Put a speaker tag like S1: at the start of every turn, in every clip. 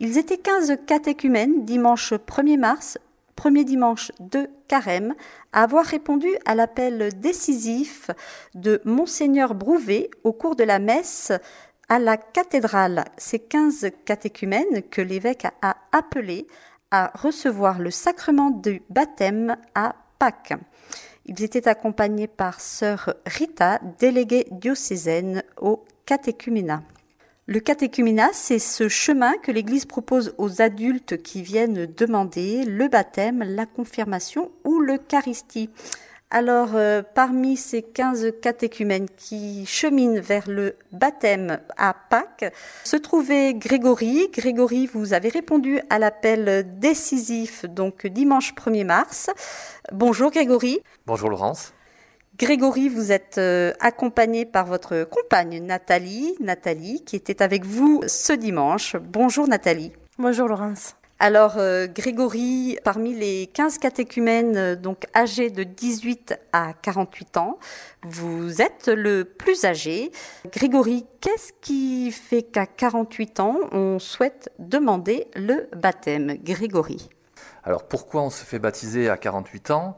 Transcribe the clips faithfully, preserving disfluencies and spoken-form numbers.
S1: Ils étaient quinze catéchumènes dimanche premier mars, premier dimanche de Carême, à avoir répondu à l'appel décisif de Monseigneur Brouvet au cours de la messe à la cathédrale. Ces quinze catéchumènes que l'évêque a appelés à recevoir le sacrement du baptême à Pâques. Ils étaient accompagnés par sœur Rita, déléguée diocésaine au catéchuménat. Le catéchuménat, c'est ce chemin que l'Église propose aux adultes qui viennent demander le baptême, la confirmation ou l'Eucharistie. Alors, euh, parmi ces quinze catéchumènes qui cheminent vers le baptême à Pâques, se trouvait Grégory. Grégory, vous avez répondu à l'appel décisif, donc dimanche premier mars. Bonjour Grégory.
S2: Bonjour Laurence.
S1: Grégory, vous êtes euh, accompagné par votre compagne Nathalie, Nathalie, qui était avec vous ce dimanche. Bonjour Nathalie.
S3: Bonjour Laurence.
S1: Alors euh, Grégory, parmi les quinze catéchumènes euh, donc âgés de dix-huit à quarante-huit ans, vous êtes le plus âgé. Grégory, qu'est-ce qui fait qu'à quarante-huit ans, on souhaite demander le baptême? Grégory.
S2: Alors pourquoi on se fait baptiser à quarante-huit ans?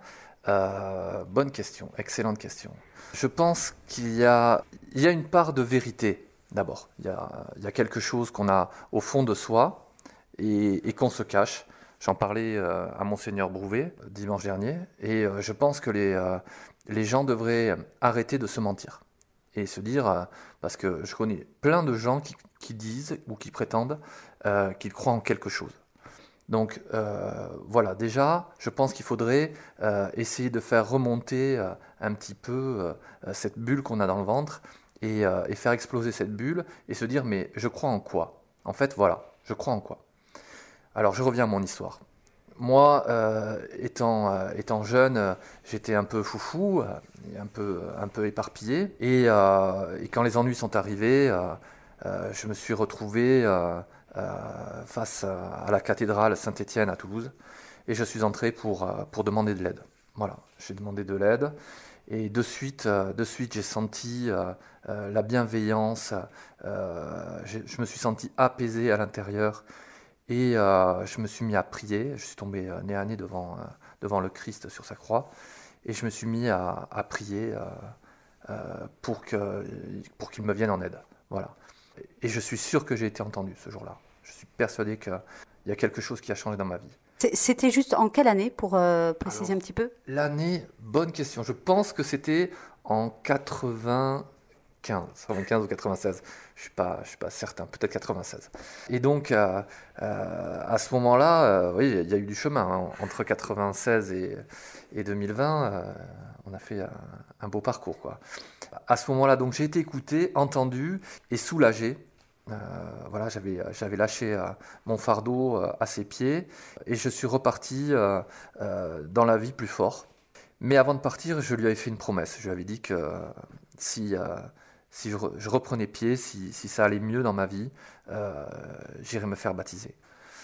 S2: Euh, bonne question, excellente question. Je pense qu'il y a, il y a une part de vérité, d'abord. Il y a, il y a quelque chose qu'on a au fond de soi et, et qu'on se cache. J'en parlais euh, à Monseigneur Brouvet euh, dimanche dernier, et euh, je pense que les, euh, les gens devraient arrêter de se mentir et se dire, euh, parce que je connais plein de gens qui, qui disent ou qui prétendent euh, qu'ils croient en quelque chose. Donc euh, voilà, déjà, je pense qu'il faudrait euh, essayer de faire remonter euh, un petit peu euh, cette bulle qu'on a dans le ventre et, euh, et faire exploser cette bulle et se dire, mais je crois en quoi? En fait, voilà, je crois en quoi? Alors, je reviens à mon histoire. Moi, euh, étant, euh, étant jeune, euh, j'étais un peu foufou, euh, un, peu, un peu éparpillé. Et, euh, et quand les ennuis sont arrivés, euh, euh, je me suis retrouvé... Euh, Euh, face à la cathédrale Saint-Étienne à Toulouse, et je suis entré pour, euh, pour demander de l'aide. Voilà, j'ai demandé de l'aide, et de suite, euh, de suite j'ai senti euh, euh, la bienveillance, euh, je me suis senti apaisé à l'intérieur, et euh, je me suis mis à prier, je suis tombé euh, nez à nez devant, euh, devant le Christ sur sa croix, et je me suis mis à, à prier euh, euh, pour, que, pour qu'il me vienne en aide. Voilà. Et je suis sûr que j'ai été entendu ce jour-là. Je suis persuadé qu'il y a quelque chose qui a changé dans ma vie.
S1: C'était juste en quelle année, pour euh, préciser Alors, un petit peu?
S2: L'année, bonne question. Je pense que c'était en quatre-vingt-quinze, quatre-vingt-quinze ou quatre-vingt-seize. Je ne suis pas, je suis pas certain, peut-être quatre-vingt-seize. Et donc, euh, euh, à ce moment-là, euh, oui, il y a eu du chemin. Hein. Entre quatre-vingt-seize et, et deux mille vingt, euh, on a fait un, un beau parcours, quoi. À ce moment-là, donc, j'ai été écouté, entendu et soulagé. Euh, voilà, j'avais, j'avais lâché euh, mon fardeau euh, à ses pieds et je suis reparti euh, euh, dans la vie plus fort. Mais avant de partir, je lui avais fait une promesse. Je lui avais dit que euh, si, euh, si je, re, je reprenais pied, si, si ça allait mieux dans ma vie, euh, j'irais me faire baptiser.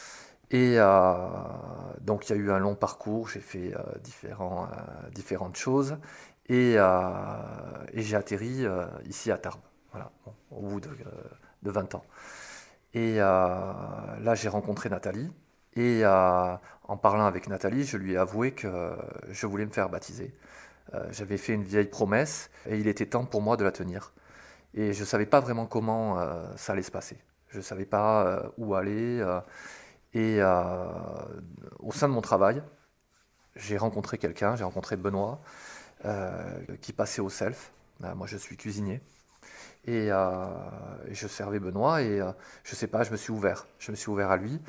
S2: Et euh, donc il y a eu un long parcours, j'ai fait euh, différents, euh, différentes choses. Et, euh, et j'ai atterri euh, ici à Tarbes, voilà, bon, au bout de, euh, de vingt ans. Et euh, là, j'ai rencontré Nathalie. Et euh, en parlant avec Nathalie, je lui ai avoué que je voulais me faire baptiser. Euh, j'avais fait une vieille promesse et il était temps pour moi de la tenir. Et je ne savais pas vraiment comment euh, ça allait se passer. Je ne savais pas euh, où aller. Euh, et euh, au sein de mon travail, j'ai rencontré quelqu'un, j'ai rencontré Benoît, Euh, qui passait au self. Euh, moi, je suis cuisinier. Et, euh, et je servais Benoît et euh, je sais pas, je me suis ouvert. Je me suis ouvert à lui.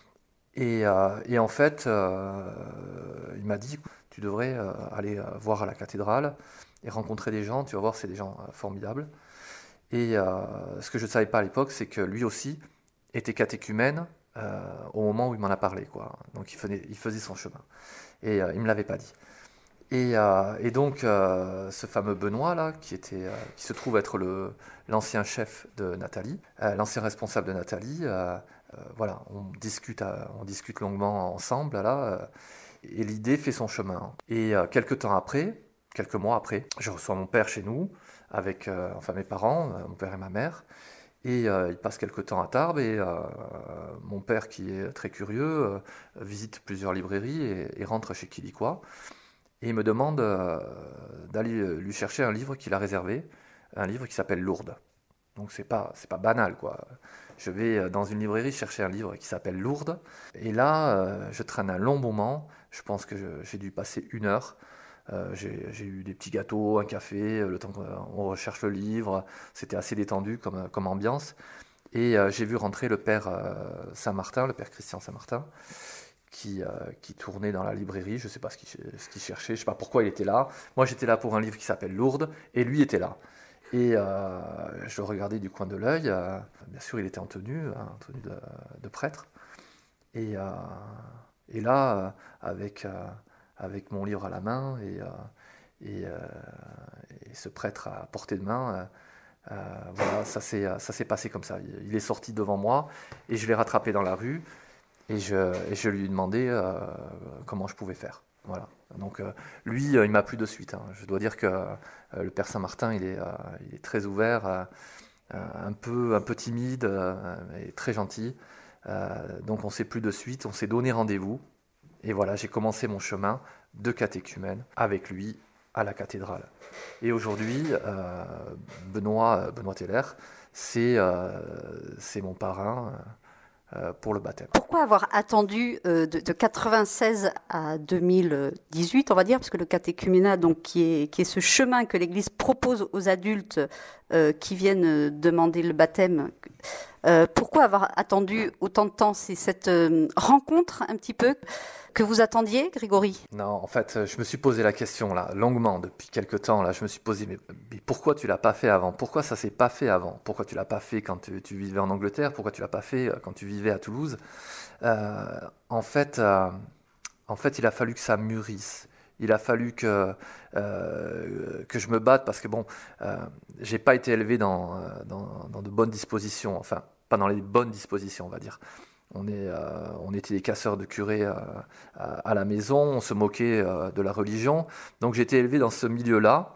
S2: Et, euh, et en fait, euh, il m'a dit, tu devrais euh, aller euh, voir à la cathédrale et rencontrer des gens. Tu vas voir, c'est des gens euh, formidables. Et euh, ce que je ne savais pas à l'époque, c'est que lui aussi était catéchumène euh, au moment où il m'en a parlé, quoi. Donc il faisait, il faisait son chemin. Et euh, il ne me l'avait pas dit. Et, euh, et donc, euh, ce fameux Benoît, là, qui, était, euh, qui se trouve être le, l'ancien chef de Nathalie, euh, l'ancien responsable de Nathalie, euh, euh, voilà, on discute, euh, on discute longuement ensemble, là, euh, et l'idée fait son chemin. Et euh, quelques temps après, quelques mois après, je reçois mon père chez nous, avec euh, enfin mes parents, euh, mon père et ma mère, Et euh, il passe quelque temps à Tarbes et euh, mon père, qui est très curieux, euh, visite plusieurs librairies et, et rentre chez Quilicois. Et il me demande euh, d'aller lui chercher un livre qu'il a réservé, un livre qui s'appelle Lourdes. Donc c'est pas, c'est pas banal, quoi. Je vais dans une librairie chercher un livre qui s'appelle Lourdes. Et là, euh, je traîne un long moment. Je pense que je- j'ai dû passer une heure. Euh, j'ai, j'ai eu des petits gâteaux, un café, le temps qu'on recherche le livre. C'était assez détendu comme, comme ambiance. Et euh, j'ai vu rentrer le père euh, Saint-Martin, le père Christian Saint-Martin, qui, euh, qui tournait dans la librairie. Je ne sais pas ce qu'il, ce qu'il cherchait, je ne sais pas pourquoi il était là. Moi, j'étais là pour un livre qui s'appelle Lourdes, et lui était là. Et euh, je le regardais du coin de l'œil. Euh, bien sûr, il était en tenue, hein, en tenue de, de prêtre. Et, euh, et là, euh, avec, euh, avec mon livre à la main et, euh, et, euh, et ce prêtre à portée de main, euh, euh, voilà, ça s'est, ça s'est passé comme ça. Il est sorti devant moi et je l'ai rattrapé dans la rue et je, et je lui ai demandé euh, comment je pouvais faire. Voilà. Donc euh, lui, euh, il m'a plu de suite, hein. Je dois dire que euh, le père Saint-Martin, il est, euh, il est très ouvert, euh, un peu, un peu timide, euh, et très gentil. Euh, donc on s'est plu de suite, on s'est donné rendez-vous. Et voilà, j'ai commencé mon chemin de catéchumène avec lui à la cathédrale. Et aujourd'hui, euh, Benoît, Benoît Teller, c'est, euh, c'est mon parrain euh, pour le baptême.
S1: Pourquoi avoir attendu euh, de, de quatre-vingt-seize à deux mille dix-huit, on va dire, parce que le catéchuménat, donc, qui est, qui est ce chemin que l'Église propose aux adultes euh, qui viennent demander le baptême, euh, pourquoi avoir attendu autant de temps? C'est cette euh, rencontre un petit peu que vous attendiez, Grégory?
S2: Non, en fait, je me suis posé la question là, longuement, depuis quelque temps. Là, je me suis posé, mais, mais pourquoi tu l'as pas fait avant? Pourquoi ça s'est pas fait avant? Pourquoi tu l'as pas fait quand tu, tu vivais en Angleterre? Pourquoi tu l'as pas fait quand tu vivais à Toulouse? euh, en fait, euh, en fait, il a fallu que ça mûrisse. Il a fallu que, euh, que je me batte parce que bon, euh, j'ai pas été élevé dans, dans, dans de bonnes dispositions, enfin, pas dans les bonnes dispositions, on va dire. On, est, euh, on était des casseurs de curés euh, à, à la maison, on se moquait euh, de la religion. Donc j'ai été élevé dans ce milieu-là.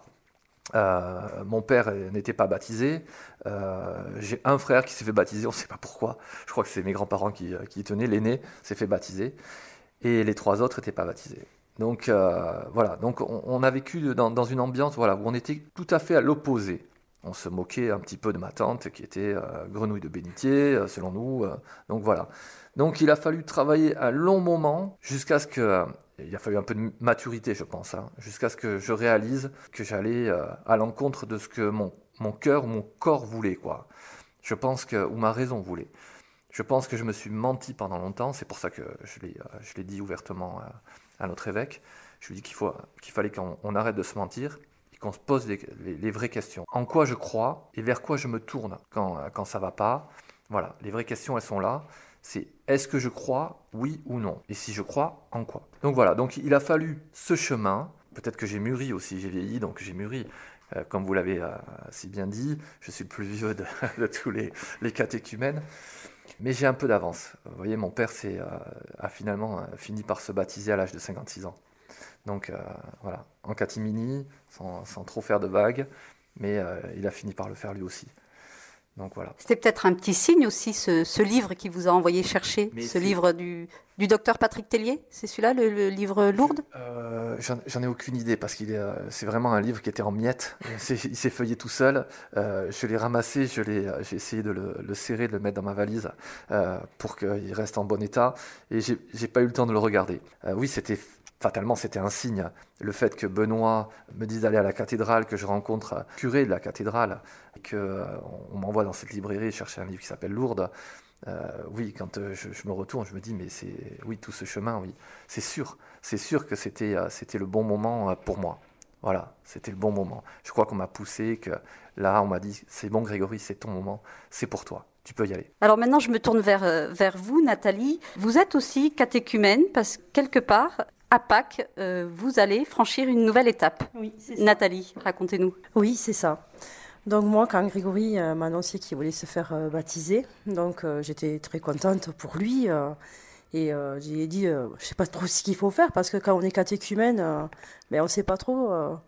S2: Euh, mon père n'était pas baptisé. Euh, j'ai un frère qui s'est fait baptiser, on ne sait pas pourquoi. Je crois que c'est mes grands-parents qui, qui y tenaient. L'aîné s'est fait baptiser. Et les trois autres n'étaient pas baptisés. Donc euh, voilà, donc on, on a vécu dans, dans une ambiance voilà, où on était tout à fait à l'opposé. On se moquait un petit peu de ma tante qui était euh, grenouille de bénitier, euh, selon nous. Euh, donc voilà. Donc il a fallu travailler un long moment jusqu'à ce que... Euh, il a fallu un peu de maturité, je pense, hein, jusqu'à ce que je réalise que j'allais euh, à l'encontre de ce que mon, mon cœur ou mon corps voulait, quoi. Je pense que... ou ma raison voulait. Je pense que je me suis menti pendant longtemps, c'est pour ça que je l'ai, euh, je l'ai dit ouvertement à, à notre évêque. Je lui ai dit qu'il, faut, qu'il fallait qu'on on arrête de se mentir, qu'on se pose les, les, les vraies questions. En quoi je crois et vers quoi je me tourne quand, quand ça ne va pas. Voilà, les vraies questions, elles sont là. C'est est-ce que je crois, oui ou non? Et si je crois, en quoi? Donc voilà, donc il a fallu ce chemin. Peut-être que j'ai mûri aussi, j'ai vieilli, donc j'ai mûri. Euh, comme vous l'avez euh, si bien dit, je suis le plus vieux de, de tous les, les catéchumènes. Mais j'ai un peu d'avance. Vous voyez, mon père c'est, euh, a finalement euh, fini par se baptiser à l'âge de cinquante-six ans. Donc euh, voilà, en catimini, sans, sans trop faire de vagues, mais euh, il a fini par le faire lui aussi. Donc voilà.
S1: C'était peut-être un petit signe aussi, ce, ce livre qui vous a envoyé chercher, mais ce c'est... livre du, du docteur Patrick Tellier, c'est celui-là, le, le livre Lourdes?
S2: euh, j'en, j'en ai aucune idée, parce que euh, c'est vraiment un livre qui était en miettes, c'est, il s'est feuillé tout seul, euh, je l'ai ramassé, je l'ai, j'ai essayé de le, le serrer, de le mettre dans ma valise, euh, pour qu'il reste en bon état, et j'ai, j'ai pas eu le temps de le regarder. Euh, oui, c'était... Fatalement, c'était un signe. Le fait que Benoît me dise d'aller à la cathédrale, que je rencontre un curé de la cathédrale, et qu'on euh, m'envoie dans cette librairie chercher un livre qui s'appelle Lourdes. Euh, oui, quand euh, je, je me retourne, je me dis, mais c'est, oui, tout ce chemin, oui, c'est sûr. C'est sûr que c'était, euh, c'était le bon moment euh, pour moi. Voilà, c'était le bon moment. Je crois qu'on m'a poussé, que là, on m'a dit, c'est bon Grégory, c'est ton moment, c'est pour toi. Tu peux y aller.
S1: Alors maintenant, je me tourne vers, euh, vers vous, Nathalie. Vous êtes aussi catéchumène, parce que quelque part... à Pâques, euh, vous allez franchir une nouvelle étape.
S3: Oui, c'est ça.
S1: Nathalie, racontez-nous.
S3: Oui, c'est ça. Donc moi, quand Grégory euh, m'a annoncé qu'il voulait se faire euh, baptiser, donc euh, j'étais très contente pour lui. Euh, et euh, j'ai dit, euh, je ne sais pas trop ce qu'il faut faire, parce que quand on est catéchumène, euh, ben, on ne sait pas trop euh,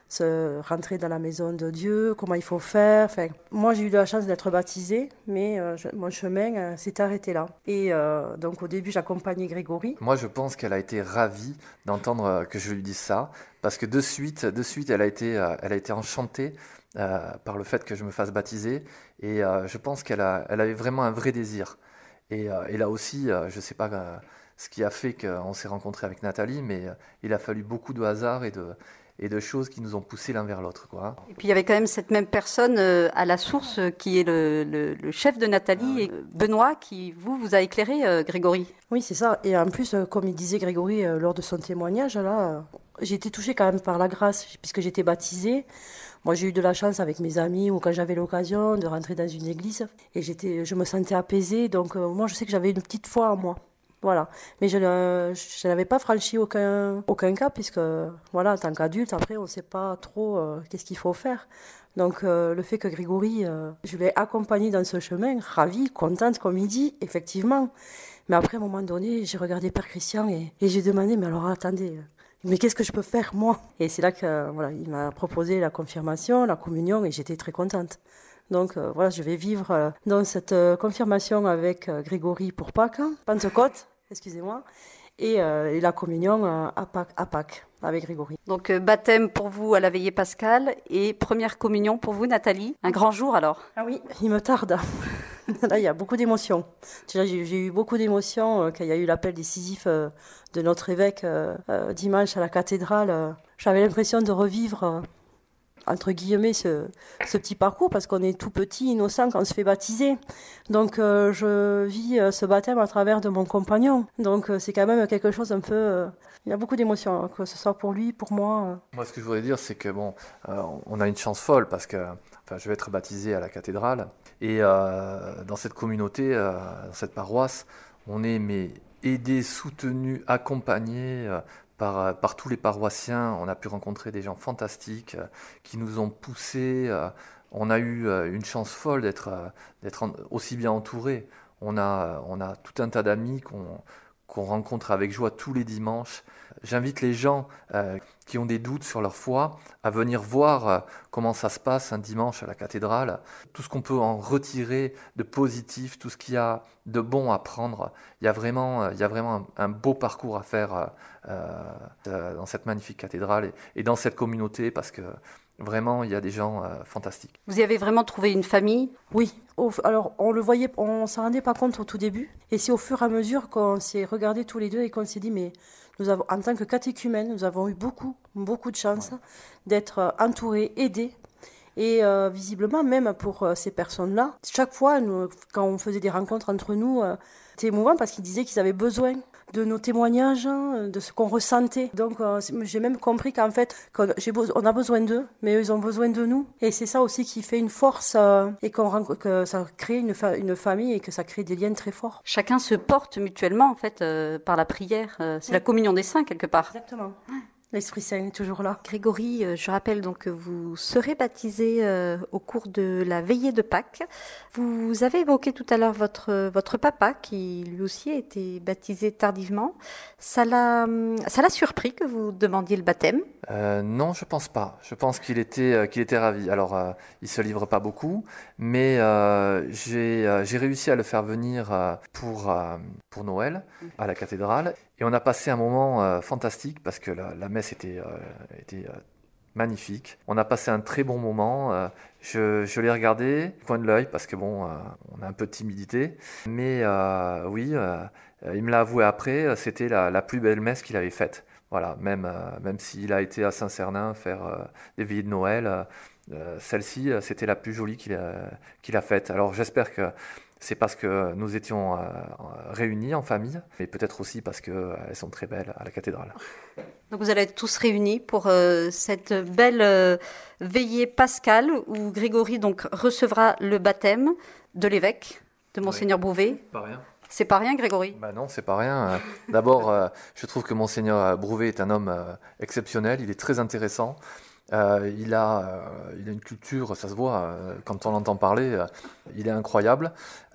S3: se rentrer dans la maison de Dieu, comment il faut faire. Enfin, moi, j'ai eu de la chance d'être baptisée, mais euh, je, mon chemin euh, s'est arrêté là. Et euh, donc, au début, j'accompagnais Grégory.
S2: Moi, je pense qu'elle a été ravie d'entendre euh, que je lui dise ça, parce que de suite, de suite, elle a été, euh, elle a été enchantée euh, par le fait que je me fasse baptiser, et euh, je pense qu'elle a, elle avait vraiment un vrai désir. Et, euh, et là aussi, euh, je ne sais pas euh, ce qui a fait qu'on s'est rencontrés avec Nathalie, mais euh, il a fallu beaucoup de hasard et de, et de choses qui nous ont poussés l'un vers l'autre, quoi.
S1: Et puis il y avait quand même cette même personne euh, à la source euh, qui est le, le, le chef de Nathalie, ah, oui. et euh, Benoît, qui vous, vous a éclairé, euh, Grégory.
S3: Oui, c'est ça. Et en plus, euh, comme il disait Grégory euh, lors de son témoignage, là, euh, j'ai été touchée quand même par la grâce, puisque j'étais baptisée. Moi, j'ai eu de la chance avec mes amis ou quand j'avais l'occasion de rentrer dans une église et j'étais, je me sentais apaisée. Donc, euh, moi, je sais que j'avais une petite foi en moi. Voilà. Mais je, euh, je n'avais pas franchi aucun, aucun cas puisque, voilà, en tant qu'adulte, après, on ne sait pas trop euh, qu'est-ce qu'il faut faire. Donc, euh, le fait que Grégory, euh, je l'ai accompagné dans ce chemin, ravie, contente, comme il dit, effectivement. Mais après, à un moment donné, j'ai regardé Père Christian et, et j'ai demandé, mais alors, attendez... mais qu'est-ce que je peux faire, moi? Et c'est là que voilà, il m'a proposé la confirmation, la communion, et j'étais très contente. Donc euh, voilà, je vais vivre euh, dans cette euh, confirmation avec euh, Grégory pour Pâques, hein, Pentecôte, excusez-moi, et, euh, et la communion euh, à, Pâques, à Pâques avec Grégory.
S1: Donc euh, baptême pour vous à la veillée pascale et première communion pour vous, Nathalie. Un grand jour alors?
S3: Ah oui, il me tarde. Là, il y a beaucoup d'émotions. J'ai, j'ai eu beaucoup d'émotions euh, quand il y a eu l'appel décisif euh, de notre évêque euh, euh, dimanche à la cathédrale. Euh, j'avais l'impression de revivre, euh, entre guillemets, ce, ce petit parcours parce qu'on est tout petit, innocent quand on se fait baptiser. Donc, euh, je vis euh, ce baptême à travers de mon compagnon. Donc, euh, c'est quand même quelque chose un peu... Euh, il y a beaucoup d'émotions, hein, que ce soit pour lui, pour moi. Euh.
S2: Moi, ce que je voudrais dire, c'est que bon, euh, on a une chance folle parce que enfin, je vais être baptisé à la cathédrale. Et euh, dans cette communauté, euh, dans cette paroisse, on est mais, aidés, soutenus, accompagnés euh, par, par tous les paroissiens. On a pu rencontrer des gens fantastiques euh, qui nous ont poussés. Euh, on a eu euh, une chance folle d'être, euh, d'être en, aussi bien entourés. On a, on a tout un tas d'amis qu'on, qu'on rencontre avec joie tous les dimanches. J'invite les gens euh, qui ont des doutes sur leur foi à venir voir euh, comment ça se passe un dimanche à la cathédrale, tout ce qu'on peut en retirer de positif, tout ce qu'il y a de bon à prendre. Il y a vraiment, euh, il y a vraiment un, un beau parcours à faire euh, euh, dans cette magnifique cathédrale et, et dans cette communauté parce que vraiment, il y a des gens euh, fantastiques.
S1: Vous y avez vraiment trouvé une famille?
S3: Oui. Au, alors, on le voyait, on ne s'en rendait pas compte au tout début. Et c'est au fur et à mesure qu'on s'est regardés tous les deux et qu'on s'est dit, mais nous avons, en tant que catéchumènes, nous avons eu beaucoup, beaucoup de chance ouais. d'être entourés, aidés. Et euh, visiblement, même pour euh, ces personnes-là, chaque fois, nous, quand on faisait des rencontres entre nous, euh, c'était émouvant parce qu'ils disaient qu'ils avaient besoin de nos témoignages, hein, de ce qu'on ressentait. Donc, euh, j'ai même compris qu'en fait, qu'on, j'ai be- on a besoin d'eux, mais eux, ils ont besoin de nous. Et c'est ça aussi qui fait une force euh, et qu'on rend, que ça crée une, fa- une famille et que ça crée des liens très forts.
S1: Chacun se porte mutuellement, en fait, euh, par la prière. Euh, c'est oui. la communion des saints, quelque part.
S3: Exactement. L'Esprit Saint est toujours là.
S1: Grégory, je rappelle donc que vous serez baptisé euh, au cours de la veillée de Pâques. Vous avez évoqué tout à l'heure votre, votre papa qui lui aussi a été baptisé tardivement. Ça l'a, ça l'a surpris que vous demandiez le baptême?
S2: euh, Non, je pense pas. Je pense qu'il était, euh, qu'il était ravi. Alors, euh, il se livre pas beaucoup, mais euh, j'ai, euh, j'ai réussi à le faire venir euh, pour, euh, pour Noël à la cathédrale. Et on a passé un moment euh, fantastique parce que la, la messe était, euh, était euh, magnifique. On a passé un très bon moment. Euh, je, je l'ai regardé, coin de l'œil, parce que bon, euh, on a un peu de timidité. Mais euh, oui, euh, il me l'a avoué après, c'était la, la plus belle messe qu'il avait faite. Voilà, même, euh, même s'il a été à Saint-Cernin faire euh, des veillées de Noël, euh, celle-ci, c'était la plus jolie qu'il a, qu'il a faite. Alors j'espère que c'est parce que nous étions euh, réunis en famille, mais peut-être aussi parce qu'elles euh, sont très belles à la cathédrale.
S1: Donc vous allez être tous réunis pour euh, cette belle euh, veillée pascale où Grégory donc recevra le baptême de l'évêque, de Monseigneur oui. Brouvet.
S2: Pas rien.
S1: C'est pas rien, Grégory?
S2: Bah non, c'est pas rien. D'abord, euh, je trouve que Monseigneur Brouvet est un homme euh, exceptionnel, il est très intéressant. Euh, il, a, euh, il a une culture, ça se voit, euh, quand on l'entend parler, euh, il est incroyable.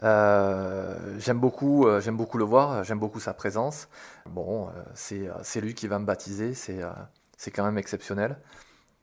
S2: Euh, j'aime beaucoup, euh, j'aime beaucoup le voir, j'aime beaucoup sa présence. Bon, euh, c'est, c'est lui qui va me baptiser, c'est, euh, c'est quand même exceptionnel.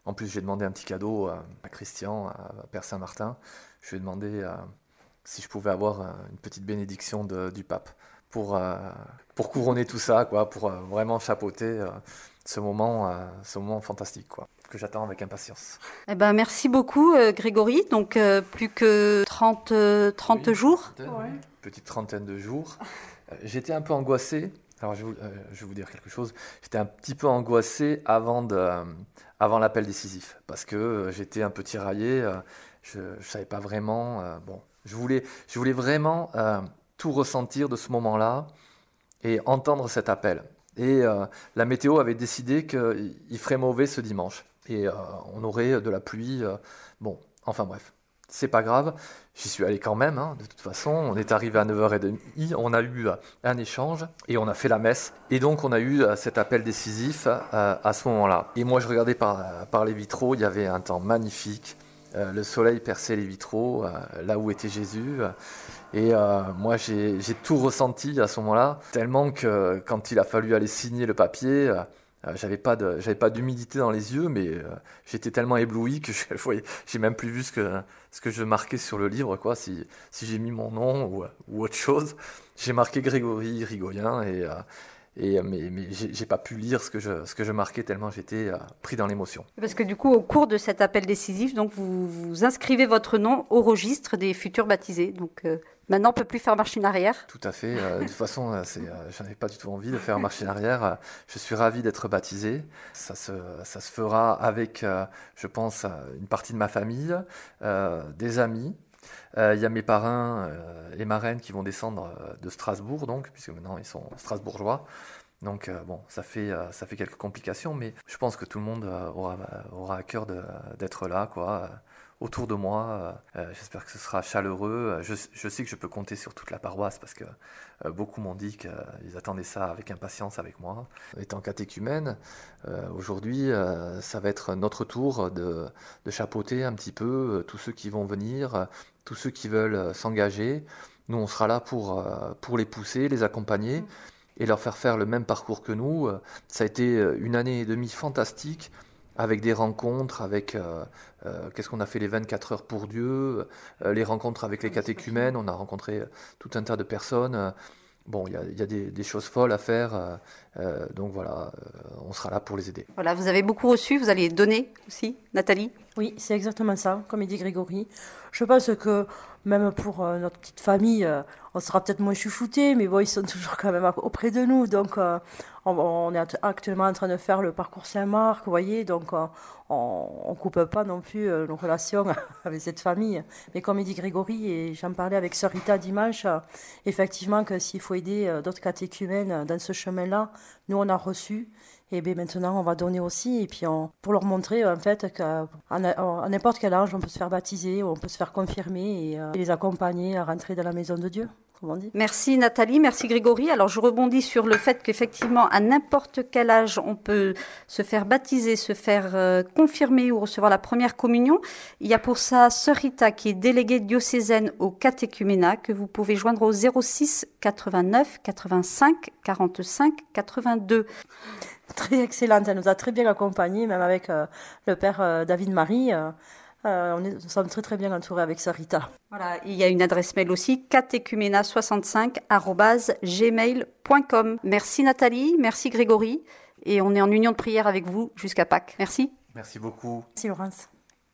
S2: En plus, j'ai demandé un petit cadeau à, à Christian, à Père Saint-Martin. Je lui ai demandé euh, si je pouvais avoir euh, une petite bénédiction de, du pape pour, euh, pour couronner tout ça, quoi, pour euh, vraiment chapeauter euh, ce, moment, euh, ce moment fantastique, quoi, que j'attends avec impatience.
S1: Eh ben, merci beaucoup, euh, Grégory. Donc, euh, plus que trente, euh, trente
S2: oui,
S1: jours.
S2: Une ouais. petite trentaine de jours. Euh, j'étais un peu angoissé. Alors, je, vous, euh, je vais vous dire quelque chose. J'étais un petit peu angoissé avant, de, euh, avant l'appel décisif, parce que euh, j'étais un peu tiraillé. Euh, je ne savais pas vraiment. Euh, bon, je voulais, je voulais vraiment euh, tout ressentir de ce moment-là et entendre cet appel. Et euh, la météo avait décidé qu'il ferait mauvais ce dimanche. Et euh, on aurait de la pluie. Euh, bon, enfin bref. C'est pas grave, j'y suis allé quand même, hein, de toute façon. On est arrivé à neuf heures trente, on a eu un échange et on a fait la messe. Et donc on a eu cet appel décisif euh, à ce moment-là. Et moi je regardais par, par les vitraux, il y avait un temps magnifique. Euh, le soleil perçait les vitraux, euh, là où était Jésus. Et euh, moi j'ai, j'ai tout ressenti à ce moment-là, tellement que quand il a fallu aller signer le papier... Euh, Euh, j'avais pas de, j'avais pas d'humidité dans les yeux, mais euh, j'étais tellement ébloui que je voyais, j'ai même plus vu ce que ce que je marquais sur le livre, quoi. Si si j'ai mis mon nom ou, ou autre chose, j'ai marqué Grégory Rigoyen et euh, et mais mais j'ai, j'ai pas pu lire ce que je ce que je marquais tellement j'étais euh, pris dans l'émotion.
S1: Parce que du coup, au cours de cet appel décisif, donc vous vous inscrivez votre nom au registre des futurs baptisés. Donc euh, maintenant, on ne peut plus faire marche en arrière.
S2: Tout à fait. Euh, de toute façon, c'est, euh, j'en avais pas du tout envie de faire marche en arrière. Je suis ravi d'être baptisé. Ça se, ça se fera avec, euh, je pense, une partie de ma famille, euh, des amis. Il euh, y a mes parrains euh, et marraines qui vont descendre de Strasbourg, donc, puisque maintenant ils sont strasbourgeois. Donc euh, bon, ça fait, euh, ça fait quelques complications, mais je pense que tout le monde euh, aura, aura à cœur de, d'être là, quoi. Autour de moi. Euh, j'espère que ce sera chaleureux. Je, je sais que je peux compter sur toute la paroisse parce que euh, beaucoup m'ont dit qu'ils attendaient ça avec impatience avec moi. Étant catéchumène, euh, aujourd'hui, euh, ça va être notre tour de, de chapeauter un petit peu euh, tous ceux qui vont venir, euh, tous ceux qui veulent euh, s'engager. Nous, on sera là pour, euh, pour les pousser, les accompagner et leur faire faire le même parcours que nous. Ça a été une année et demie fantastique, avec des rencontres, avec euh, euh, qu'est-ce qu'on a fait les vingt-quatre heures pour Dieu, euh, les rencontres avec les catéchumènes, on a rencontré tout un tas de personnes. Euh, bon, il y a, y a des, des choses folles à faire, euh, euh, donc voilà, euh, on sera là pour les aider.
S1: Voilà, vous avez beaucoup reçu, vous allez donner aussi, Nathalie ?
S3: Oui, c'est exactement ça, comme il dit Grégory. Je pense que même pour euh, notre petite famille, euh, on sera peut-être moins chouchoutés, mais bon, ils sont toujours quand même auprès de nous. Donc, euh, on, on est actuellement en train de faire le parcours Saint-Marc, vous voyez, donc euh, on ne coupe pas non plus euh, nos relations avec cette famille. Mais comme il dit Grégory, et j'en parlais avec Sœur Rita dimanche, euh, effectivement que s'il faut aider euh, d'autres catéchumènes dans ce chemin-là, nous on a reçu. Et bien maintenant, on va donner aussi, et puis on, pour leur montrer en fait qu'à à n'importe quel âge, on peut se faire baptiser, on peut se faire confirmer et, euh, et les accompagner à rentrer dans la maison de Dieu. Comme on dit.
S1: Merci Nathalie, merci Grégory. Alors je rebondis sur le fait qu'effectivement, à n'importe quel âge, on peut se faire baptiser, se faire euh, confirmer ou recevoir la première communion. Il y a pour ça Sœur Rita, qui est déléguée diocésaine au catéchuménat, que vous pouvez joindre au zéro six quatre-vingt-neuf quatre-vingt-cinq quarante-cinq quatre-vingt-deux.
S3: Très excellente, elle nous a très bien accompagnés, même avec euh, le père euh, David-Marie. Euh, euh, on est, nous sommes très très bien entourés avec Sœur Rita.
S1: Voilà, il y a une adresse mail aussi, catéchuménat soixante-cinq arobase gmail point com. Merci Nathalie, merci Grégory, et on est en union de prière avec vous jusqu'à Pâques. Merci.
S2: Merci beaucoup.
S3: Merci Laurence.